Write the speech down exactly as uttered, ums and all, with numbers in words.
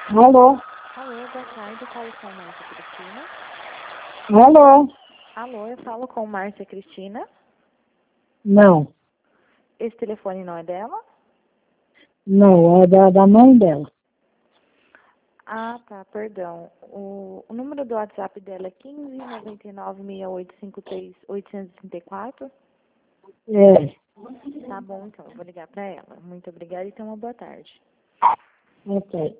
Alô? Alô, boa tarde, eu falo com Márcia Cristina. Alô? Alô, eu falo com Márcia Cristina. Não, Esse telefone não é dela? não, é da, da mãe dela. Ah, tá, perdão. O, o número do WhatsApp dela é quinze, noventa e nove, sessenta e oito, cinquenta e três, oitocentos e trinta e quatro. É, Tá bom, então, eu vou ligar para ela. Muito obrigada e tenha uma boa tarde. ok.